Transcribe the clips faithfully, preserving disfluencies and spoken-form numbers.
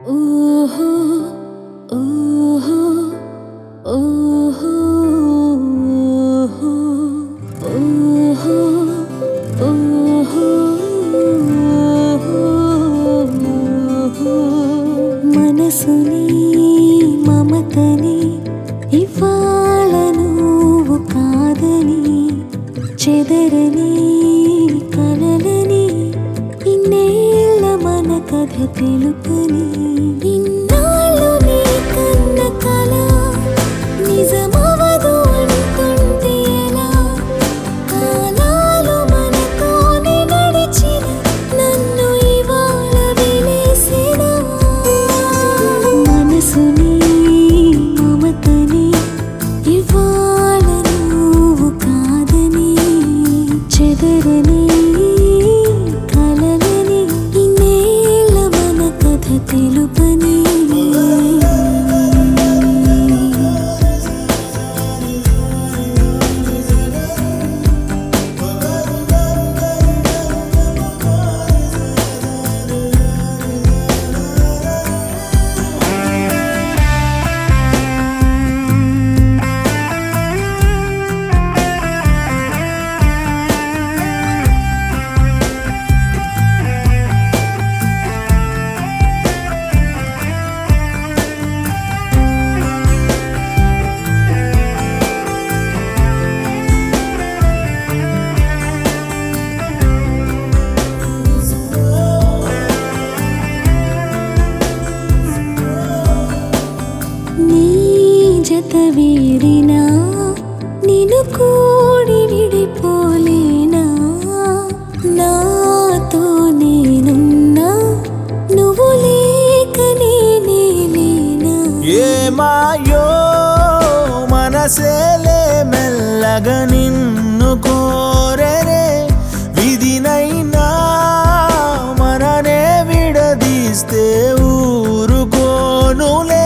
ఓహో ఓహో ఓహో ఓహో ఓహో మనసుని మమతని ఇవాళ నువ్వు కాదని చెదరని కలలని ఇన్నేళ్ళ మన కథ తెలుపని ఇన్నాళ్ళు నీ కన్న కల నిజమవదు అనుకుంటే ఎలా కాలాలు మనతోనే నడిచిన నన్ను ఇవాళ వెలేసిన మనసుని మమతని ఇవాళ నువ్వు కాదని చెదరని కలలని ఇన్నేళ్ళ మన కథ తెలుపని జత వీడినా నిన్ను కూడి విడిపోలేనా నాతో నేనున్నా నువ్వు లేక నేనే లేనా ఏమాయో మనసేలే మెల్లగా నిన్ను కోరరే విధినైనా మననే విడదీస్తే ఊరుకోనులే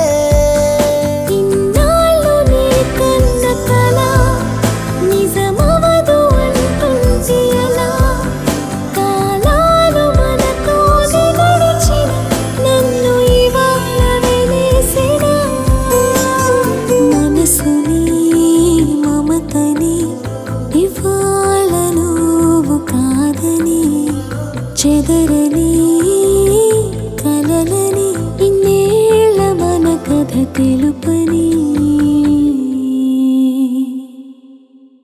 ఇవాళ నువ్వు కాదని చెదర